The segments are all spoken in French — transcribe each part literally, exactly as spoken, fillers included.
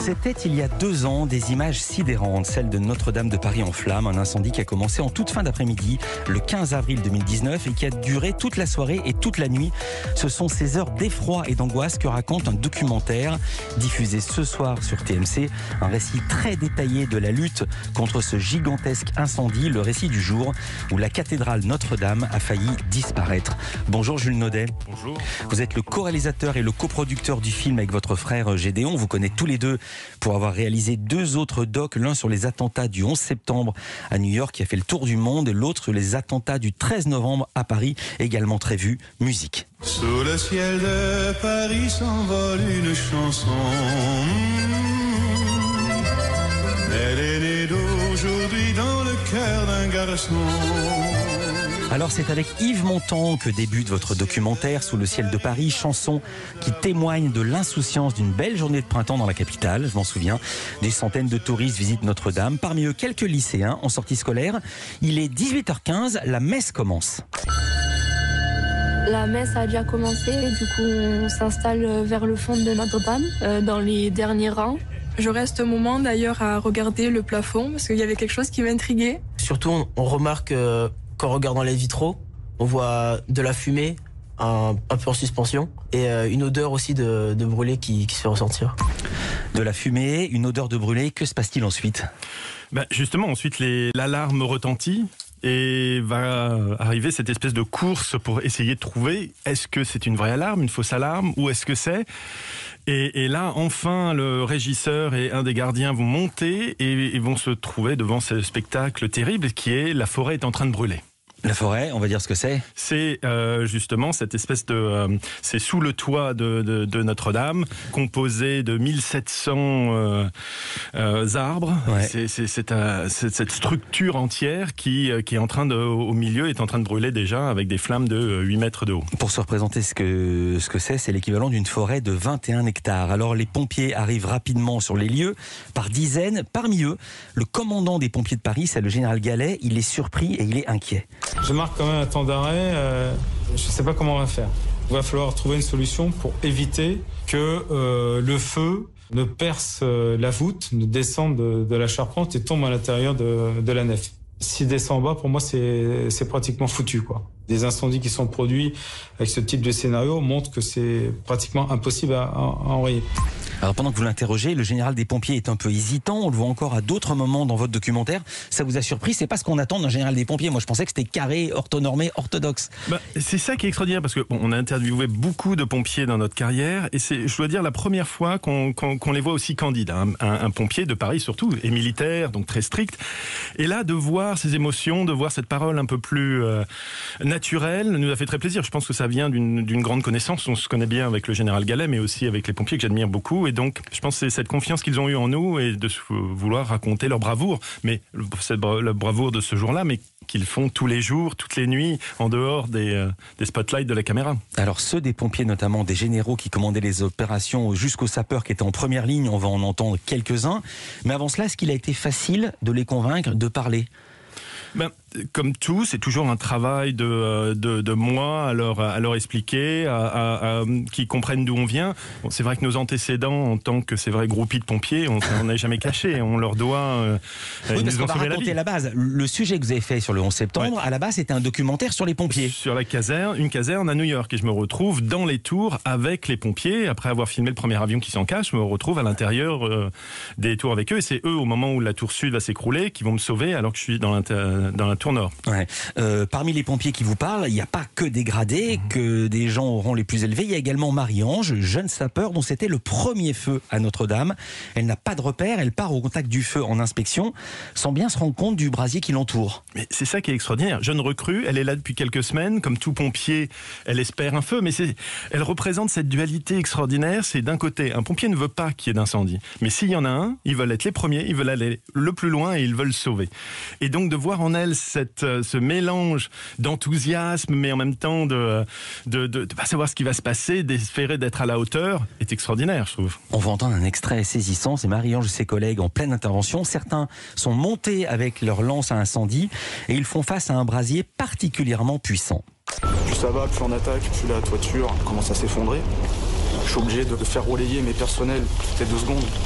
C'était il y a deux ans des images sidérantes, celles de Notre-Dame de Paris en flammes, un incendie qui a commencé en toute fin d'après-midi, le quinze avril deux mille dix-neuf et qui a duré toute la soirée et toute la nuit. Ce sont ces heures d'effroi et d'angoisse que raconte un documentaire diffusé ce soir sur T M C, un récit très détaillé de la lutte contre ce gigantesque incendie, le récit du jour où la cathédrale Notre-Dame a failli disparaître. Bonjour Jules Naudet. Bonjour. Vous êtes le co-réalisateur et le coproducteur du film avec votre frère Gédéon. Vous connaissez tous les deux pour avoir réalisé deux autres docs, l'un sur les attentats du onze septembre à New York qui a fait le tour du monde et l'autre sur les attentats du treize novembre à Paris, également très vu. Musique. Sous le ciel de Paris s'envole une chanson. Elle est née d'aujourd'hui dans le cœur d'un garçon. Alors c'est avec Yves Montand que débute votre documentaire Sous le ciel de Paris, chanson qui témoigne de l'insouciance d'une belle journée de printemps dans la capitale, je m'en souviens. Des centaines de touristes visitent Notre-Dame, parmi eux quelques lycéens en sortie scolaire. Il est dix-huit heures quinze, la messe commence. La messe a déjà commencé, du coup on s'installe vers le fond de Notre-Dame, euh, dans les derniers rangs. Je reste un moment d'ailleurs à regarder le plafond parce qu'il y avait quelque chose qui m'intriguait. Surtout on, on remarque euh, qu'en regardant les vitraux, on voit de la fumée, un, un peu en suspension et euh, une odeur aussi de, de brûlé qui, qui se fait ressentir. De la fumée, une odeur de brûlé, que se passe-t-il ensuite ? Ben justement, ensuite les, l'alarme retentit. Et va arriver cette espèce de course pour essayer de trouver est-ce que c'est une vraie alarme, une fausse alarme, ou est-ce que c'est et, et là, enfin, le régisseur et un des gardiens vont monter et, et vont se trouver devant ce spectacle terrible qui est la forêt est en train de brûler. La forêt, on va dire ce que c'est. C'est euh, justement cette espèce de... Euh, c'est sous le toit de, de, de Notre-Dame, composé de mille sept cents euh, euh, arbres. Ouais. C'est, c'est, c'est, euh, c'est cette structure entière qui, euh, qui est en train de, au milieu, est en train de brûler déjà avec des flammes de huit mètres de haut. Pour se représenter ce que, ce que c'est, c'est l'équivalent d'une forêt de vingt et un hectares. Alors les pompiers arrivent rapidement sur les lieux, par dizaines. Parmi eux, le commandant des pompiers de Paris, c'est le général Gallet. Il est surpris et il est inquiet. Je marque quand même un temps d'arrêt, euh, je ne sais pas comment on va faire. Il va falloir trouver une solution pour éviter que euh, le feu ne perce euh, la voûte, ne descende de, de la charpente et tombe à l'intérieur de, de la nef. S'il descend en bas, pour moi, c'est, c'est pratiquement foutu, quoi. Des incendies qui sont produits avec ce type de scénario montrent que c'est pratiquement impossible à, à, à enrayer. Alors pendant que vous l'interrogez, le général des pompiers est un peu hésitant. On le voit encore à d'autres moments dans votre documentaire. Ça vous a surpris ? C'est pas ce qu'on attend d'un général des pompiers. Moi, je pensais que c'était carré, orthonormé, orthodoxe. Bah, c'est ça qui est extraordinaire parce que bon, on a interviewé beaucoup de pompiers dans notre carrière et c'est, je dois dire, la première fois qu'on, qu'on, qu'on les voit aussi candides. Un, un, un pompier de Paris surtout est militaire, donc très strict. Et là, de voir ces émotions, de voir cette parole un peu plus euh, naturelle, nous a fait très plaisir. Je pense que ça vient d'une, d'une grande connaissance. On se connaît bien avec le général Gallet, mais aussi avec les pompiers que j'admire beaucoup. Et donc, je pense que c'est cette confiance qu'ils ont eue en nous et de vouloir raconter leur bravoure, mais cette la bravoure de ce jour-là, mais qu'ils font tous les jours, toutes les nuits, en dehors des, euh, des spotlights de la caméra. Alors ceux des pompiers, notamment des généraux qui commandaient les opérations jusqu'aux sapeurs qui étaient en première ligne, on va en entendre quelques-uns. Mais avant cela, est-ce qu'il a été facile de les convaincre de parler ? Ben, comme tout, c'est toujours un travail de, de, de moi à leur, à leur expliquer, à, à, à, qu'ils comprennent d'où on vient. Bon, c'est vrai que nos antécédents, en tant que c'est vrai groupie de pompiers, on n'est jamais caché. On leur doit. Euh, oui, ils parce nous qu'on ont va sauvé la raconter vie. la base. Le sujet que vous avez fait sur le onze septembre, ouais. À la base, c'était un documentaire sur les pompiers. Sur la caserne, une caserne à New York. Et je me retrouve dans les tours avec les pompiers. Après avoir filmé le premier avion qui s'en cache, je me retrouve à l'intérieur euh, des tours avec eux. Et c'est eux, au moment où la tour sud va s'écrouler, qui vont me sauver alors que je suis dans, dans la tour nord. Ouais. Euh, parmi les pompiers qui vous parlent, il n'y a pas que des gradés, mmh. que des gens auront les plus élevés. Il y a également Marie-Ange, jeune sapeur dont c'était le premier feu à Notre-Dame. Elle n'a pas de repère, elle part au contact du feu en inspection, sans bien se rendre compte du brasier qui l'entoure. Mais c'est ça qui est extraordinaire. Jeune recrue, elle est là depuis quelques semaines. Comme tout pompier, elle espère un feu, mais c'est, elle représente cette dualité extraordinaire. C'est d'un côté, un pompier ne veut pas qu'il y ait d'incendie. Mais s'il y en a un, ils veulent être les premiers, ils veulent aller le plus loin et ils veulent sauver. Et donc de voir en elle cette, ce mélange d'enthousiasme, mais en même temps de de, de, de pas savoir ce qui va se passer, d'espérer d'être à la hauteur, est extraordinaire, je trouve. On va entendre un extrait saisissant, c'est Marie-Ange et ses collègues en pleine intervention. Certains sont montés avec leur lance à incendie et ils font face à un brasier particulièrement puissant. Plus ça va, plus on attaque, plus la toiture commence à s'effondrer. Je suis obligé de faire relayer mes personnels toutes les deux secondes.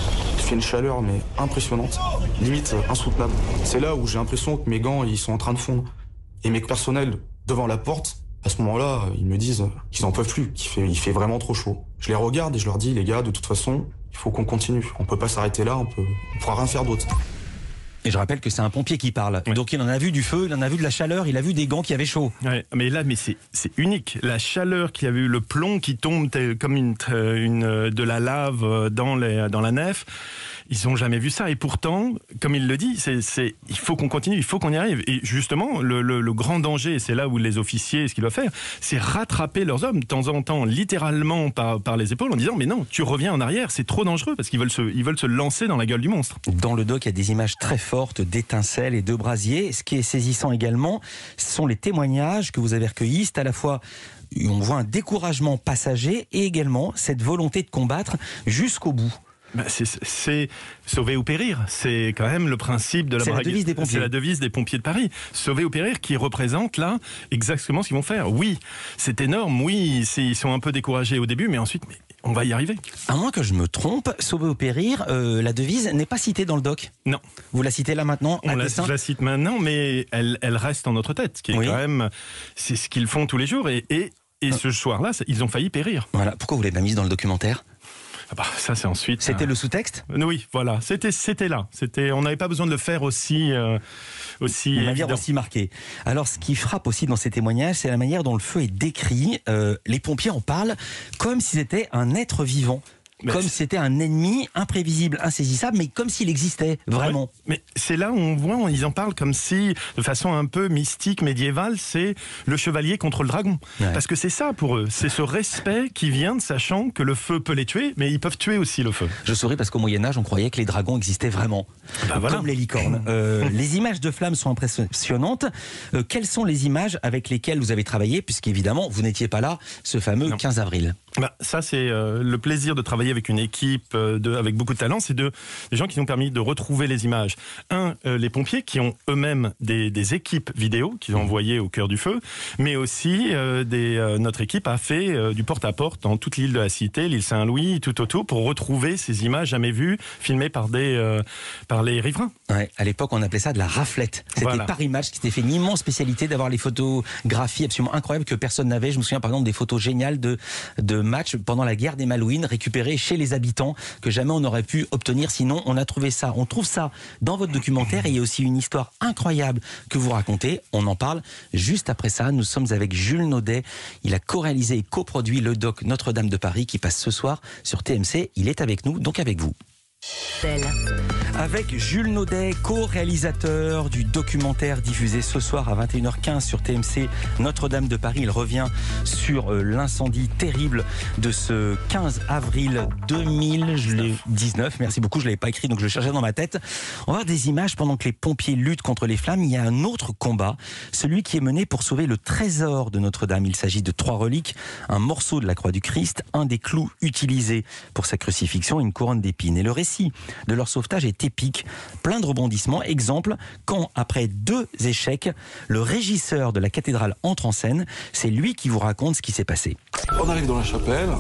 fait une chaleur mais impressionnante, limite insoutenable. C'est là où j'ai l'impression que mes gants ils sont en train de fondre. Et mes personnels devant la porte, à ce moment-là, ils me disent qu'ils en peuvent plus, qu'il fait, il fait vraiment trop chaud. Je les regarde et je leur dis, les gars, de toute façon, il faut qu'on continue. On peut pas s'arrêter là, on peut, on pourra rien faire d'autre. Et je rappelle que c'est un pompier qui parle. Ouais. Donc il en a vu du feu, il en a vu de la chaleur, il a vu des gants qui avaient chaud. Ouais, mais là, mais c'est, c'est unique. La chaleur qu'il y a eu, le plomb qui tombe comme une, une, de la lave dans, les, dans la nef. Ils n'ont jamais vu ça. Et pourtant, comme il le dit, c'est, c'est, il faut qu'on continue, il faut qu'on y arrive. Et justement, le, le, le grand danger, et c'est là où les officiers, ce qu'ils doivent faire, c'est rattraper leurs hommes de temps en temps, littéralement par, par les épaules, en disant « Mais non, tu reviens en arrière, c'est trop dangereux » parce qu'ils veulent se, ils veulent se lancer dans la gueule du monstre. Dans le doc, il y a des images très fortes d'étincelles et de brasiers. Ce qui est saisissant également, ce sont les témoignages que vous avez recueillis. C'est à la fois, on voit un découragement passager et également cette volonté de combattre jusqu'au bout. Ben c'est, c'est sauver ou périr. C'est quand même le principe de la, c'est la devise des pompiers. C'est la devise des pompiers de Paris. Sauver ou périr, qui représente là exactement ce qu'ils vont faire. Oui, c'est énorme. Oui, c'est, ils sont un peu découragés au début, mais ensuite, mais on va y arriver. À moins que je me trompe, sauver ou périr, euh, la devise n'est pas citée dans le doc. Non. Vous la citez là maintenant. On la, je la cite maintenant, mais elle, elle reste en notre tête. Qui est oui. quand même, c'est ce qu'ils font tous les jours. Et, et, et ce soir-là, ils ont failli périr. Voilà. Pourquoi vous l'avez pas mise dans le documentaire ? Ah bah, ça c'est ensuite. C'était euh... le sous-texte ? Oui, voilà. C'était, c'était là. C'était, on n'avait pas besoin de le faire aussi, euh, aussi. On va dire aussi marqué. Alors, ce qui frappe aussi dans ces témoignages, c'est la manière dont le feu est décrit. Euh, les pompiers en parlent comme si c'était un être vivant. Mais comme si c'était un ennemi imprévisible, insaisissable, mais comme s'il existait vraiment. Ouais, mais c'est là où on voit, ils en parlent comme si, de façon un peu mystique, médiévale, c'est le chevalier contre le dragon. Ouais. Parce que c'est ça pour eux, c'est ce respect qui vient de sachant que le feu peut les tuer, mais ils peuvent tuer aussi le feu. Je souris parce qu'au Moyen-Âge, on croyait que les dragons existaient vraiment, bah voilà. Comme les licornes. Euh, les images de flammes sont impressionnantes. Euh, quelles sont les images avec lesquelles vous avez travaillé, puisqu'évidemment, vous n'étiez pas là ce fameux non. quinze avril ? Bah, ça, c'est euh, le plaisir de travailler avec une équipe euh, de, avec beaucoup de talent, c'est de, des gens qui nous ont permis de retrouver les images. Un, euh, les pompiers qui ont eux-mêmes des, des équipes vidéo qu'ils ont envoyées au cœur du feu, mais aussi euh, des, euh, notre équipe a fait euh, du porte-à-porte dans toute l'île de la Cité, l'île Saint-Louis, tout autour, pour retrouver ces images jamais vues, filmées par, des, euh, par les riverains. Ouais, à l'époque, on appelait ça de la raflette. C'était voilà. Paris Match qui s'était fait une immense spécialité d'avoir les photographies absolument incroyables que personne n'avait. Je me souviens par exemple des photos géniales de, de matchs pendant la guerre des Malouines récupérées chez les habitants que jamais on n'aurait pu obtenir sinon. On a trouvé ça, on trouve ça dans votre documentaire et il y a aussi une histoire incroyable que vous racontez. On en parle juste après ça. Nous sommes avec Jules Naudet. Il a co-réalisé et coproduit le doc Notre-Dame de Paris qui passe ce soir sur T M C. Il est avec nous, donc avec vous. Belle. Avec Jules Naudet, co-réalisateur du documentaire diffusé ce soir à vingt et une heures quinze sur T M C Notre-Dame de Paris. Il revient sur euh, l'incendie terrible de ce quinze avril deux mille dix-neuf. Merci beaucoup, je ne l'avais pas écrit donc je le cherchais dans ma tête. On va voir des images pendant que les pompiers luttent contre les flammes. Il y a un autre combat, celui qui est mené pour sauver le trésor de Notre-Dame. Il s'agit de trois reliques, un morceau de la croix du Christ, un des clous utilisés pour sa crucifixion et une couronne d'épines. Et le récit de leur sauvetage est épique, plein de rebondissements. Exemple, quand après deux échecs, le régisseur de la cathédrale entre en scène, c'est lui qui vous raconte ce qui s'est passé. On arrive dans la chapelle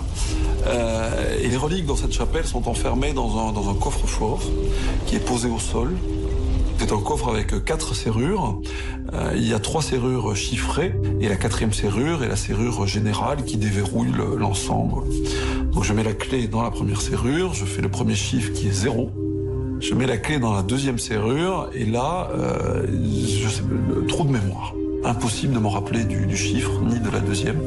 euh, et les reliques dans cette chapelle sont enfermées dans un, dans un coffre-fort qui est posé au sol. C'est un coffre avec quatre serrures. Euh, il y a trois serrures chiffrées et la quatrième serrure est la serrure générale qui déverrouille le, l'ensemble. Donc je mets la clé dans la première serrure, je fais le premier chiffre qui est zéro. Je mets la clé dans la deuxième serrure et là, euh, je sais, le trou de mémoire. Impossible de me rappeler du, du chiffre, ni de la deuxième,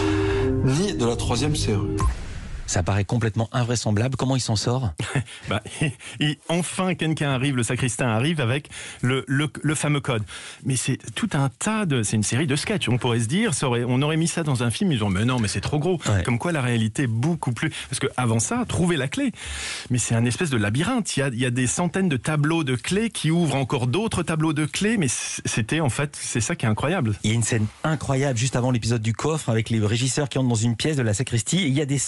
ni de la troisième serrure. Ça paraît complètement invraisemblable. Comment il s'en sort ? bah, et enfin, quelqu'un arrive, le sacristain arrive avec le, le, le fameux code. Mais c'est tout un tas de... C'est une série de sketchs. On pourrait se dire, ça aurait, on aurait mis ça dans un film, ils ont mais non, mais c'est trop gros. Ouais. Comme quoi, la réalité est beaucoup plus... Parce qu'avant ça, trouver la clé. Mais c'est un espèce de labyrinthe. Il y a, il y a des centaines de tableaux de clés qui ouvrent encore d'autres tableaux de clés. Mais c'était, en fait, c'est ça qui est incroyable. Il y a une scène incroyable juste avant l'épisode du coffre avec les régisseurs qui entrent dans une pièce de la sacristie. Et il y a des centaines de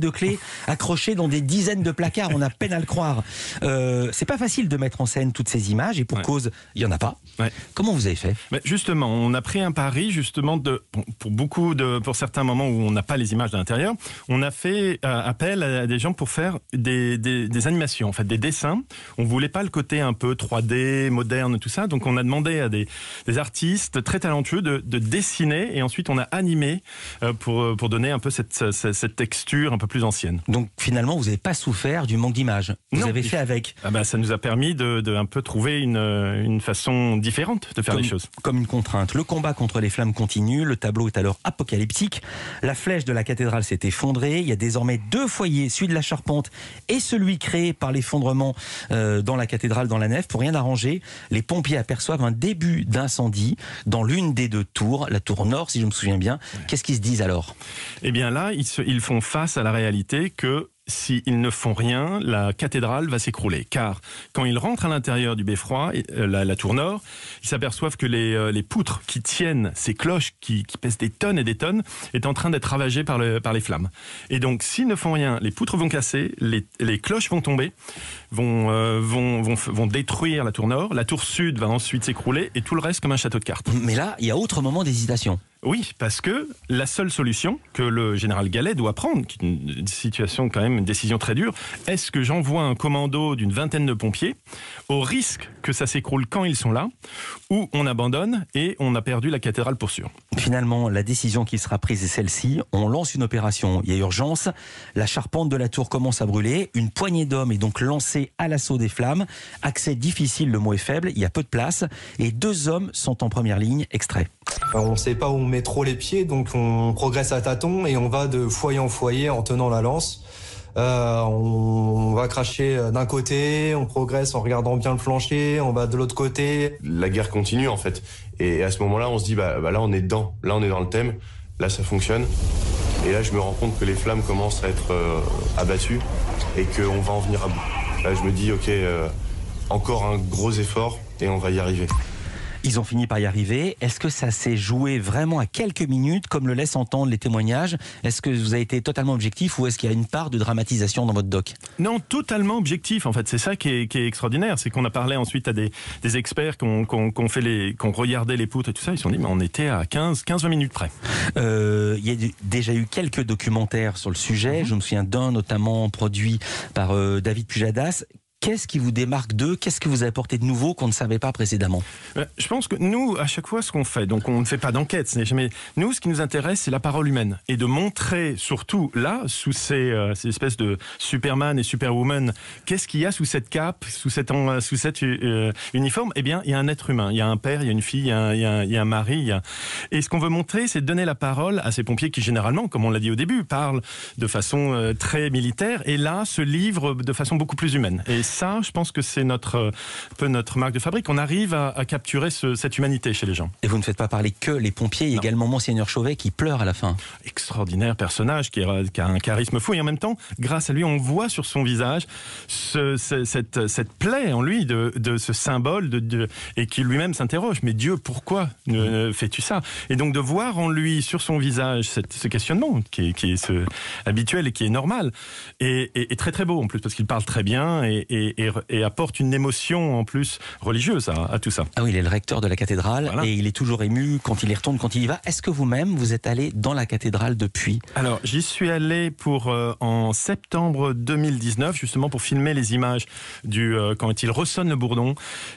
de clés accrochées dans des dizaines de placards. On a peine à le croire. Euh, c'est pas facile de mettre en scène toutes ces images et pour ouais. cause, il y en a pas. Ouais. Comment vous avez fait ? Mais justement, on a pris un pari justement de pour beaucoup de pour certains moments où on n'a pas les images de l'intérieur, on a fait euh, appel à des gens pour faire des, des des animations, en fait, des dessins. On voulait pas le côté un peu trois D, moderne, tout ça. Donc on a demandé à des des artistes très talentueux de, de dessiner et ensuite on a animé euh, pour pour donner un peu cette, cette cette texture un peu plus ancienne. Donc finalement, vous n'avez pas souffert du manque d'images. Vous non, avez fait avec. Ah bah, ça nous a permis de, de un peu trouver une une façon différente de faire comme, les choses. Comme une contrainte. Le combat contre les flammes continue. Le tableau est alors apocalyptique. La flèche de la cathédrale s'est effondrée. Il y a désormais deux foyers, celui de la charpente et celui créé par l'effondrement euh, dans la cathédrale, dans la nef. Pour rien arranger, les pompiers aperçoivent un début d'incendie dans l'une des deux tours, la tour nord, si je me souviens bien. Ouais. Qu'est-ce qu'ils se disent alors ? Eh bien là, ils, se, ils font face à la réalité que s'ils ne font rien, la cathédrale va s'écrouler. Car quand ils rentrent à l'intérieur du beffroi, la, la tour nord, ils s'aperçoivent que les, les poutres qui tiennent ces cloches, qui, qui pèsent des tonnes et des tonnes, est en train d'être ravagées par, le, par les flammes. Et donc, s'ils ne font rien, les poutres vont casser, les, les cloches vont tomber, vont, euh, vont, vont, vont détruire la tour nord, la tour sud va ensuite s'écrouler, et tout le reste comme un château de cartes. Mais là, il y a autre moment d'hésitation. Oui, parce que la seule solution que le général Gallet doit prendre, qui est une situation quand même, une décision très dure, est-ce que j'envoie un commando d'une vingtaine de pompiers au risque que ça s'écroule quand ils sont là, ou on abandonne et on a perdu la cathédrale pour sûr. Finalement, la décision qui sera prise est celle-ci. On lance une opération. Il y a urgence. La charpente de la tour commence à brûler. Une poignée d'hommes est donc lancée à l'assaut des flammes. Accès difficile, le mot est faible. Il y a peu de place. Et deux hommes sont en première ligne. Extrait. On ne sait pas où on met trop les pieds, donc on progresse à tâtons et on va de foyer en foyer en tenant la lance. Euh, on va cracher d'un côté, on progresse en regardant bien le plancher, on va de l'autre côté. La guerre continue en fait. Et à ce moment-là, on se dit, bah, bah là on est dedans, là on est dans le thème, là ça fonctionne. Et là je me rends compte que les flammes commencent à être euh, abattues et qu'on va en venir à bout. Là je me dis, ok, euh, encore un gros effort et on va y arriver. Ils ont fini par y arriver. Est-ce que ça s'est joué vraiment à quelques minutes, comme le laissent entendre les témoignages ? Est-ce que vous avez été totalement objectif ou est-ce qu'il y a une part de dramatisation dans votre doc ? Non, totalement objectif. En fait, c'est ça qui est, qui est extraordinaire. C'est qu'on a parlé ensuite à des, des experts qui ont, qui ont, qui ont fait les, qui ont regardé les poutres et tout ça. Ils se sont dit, mais on était à quinze à vingt minutes près. Euh, il y a déjà eu quelques documentaires sur le sujet. Mm-hmm. Je me souviens d'un notamment produit par euh, David Pujadas. Qu'est-ce qui vous démarque d'eux ? Qu'est-ce que vous avez apporté de nouveau qu'on ne savait pas précédemment ? Je pense que nous, à chaque fois, ce qu'on fait, donc on ne fait pas d'enquête, mais nous, ce qui nous intéresse, c'est la parole humaine. Et de montrer, surtout là, sous ces, euh, ces espèces de Superman et Superwoman, qu'est-ce qu'il y a sous cette cape, sous cet euh, sous cet euh, uniforme ? Eh bien, il y a un être humain. Il y a un père, il y a une fille, il y a un, il y a un, il y a un mari. Il y a... Et ce qu'on veut montrer, c'est de donner la parole à ces pompiers qui, généralement, comme on l'a dit au début, parlent de façon euh, très militaire et là, se livrent de façon beaucoup plus humaine. Et ça, je pense que c'est notre, un peu notre marque de fabrique. On arrive à, à capturer ce, cette humanité chez les gens. Et vous ne faites pas parler que les pompiers, il y a également Monseigneur Chauvet qui pleure à la fin. Extraordinaire personnage qui, est, qui a un charisme fou et en même temps, grâce à lui, on voit sur son visage ce, ce, cette, cette plaie en lui de, de ce symbole de, de, et qui lui-même s'interroge. Mais Dieu, pourquoi ne, fais-tu ça ? Et donc de voir en lui, sur son visage, cette, ce questionnement qui est, qui est ce, habituel et qui est normal et, et, et très très beau en plus parce qu'il parle très bien et, et Et, et, et apporte une émotion en plus religieuse à, à tout ça. Ah oui, il est le recteur de la cathédrale voilà. Et il est toujours ému quand il y retourne, quand il y va. Est-ce que vous-même, vous êtes allé dans la cathédrale depuis ? Alors, j'y suis allé pour euh, en septembre deux mille dix-neuf, justement pour filmer les images du euh, quand il ressonne le bourdon.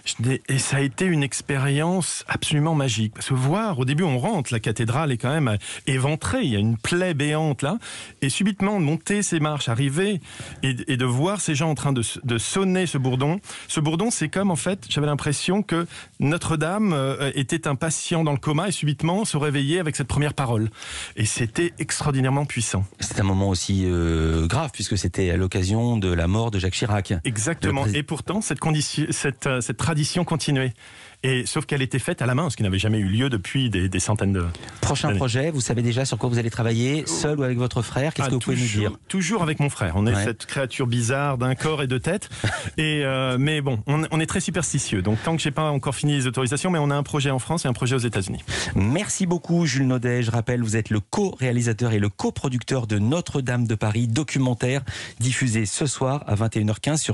Et ça a été une expérience absolument magique. Parce que voir, au début, on rentre, la cathédrale est quand même éventrée, il y a une plaie béante là, et subitement monter ces marches, arriver et, et de voir ces gens en train de, de sonner ce bourdon. Ce bourdon, c'est comme, en fait, j'avais l'impression que Notre-Dame euh, était un patient dans le coma et subitement se réveillait avec cette première parole. Et c'était extraordinairement puissant. C'est un moment aussi euh, grave, puisque c'était à l'occasion de la mort de Jacques Chirac. Exactement. Prés... Et pourtant, cette, condition, cette, euh, cette tradition continuait. Et sauf qu'elle était faite à la main, ce qui n'avait jamais eu lieu depuis des, des centaines de. Prochain d'années. projet, vous savez déjà sur quoi vous allez travailler, seul ou avec votre frère? Qu'est-ce Ah, que vous pouvez nous toujours, dire? Toujours avec mon frère. On est Ouais. cette créature bizarre d'un corps et de tête. et euh, mais bon, on, on est très superstitieux. Donc tant que j'ai pas encore fini les autorisations, mais on a un projet en France et un projet aux États-Unis. Merci beaucoup Jules Naudet. Je rappelle, vous êtes le co-réalisateur et le coproducteur de Notre-Dame de Paris, documentaire diffusé ce soir à vingt et une heures quinze sur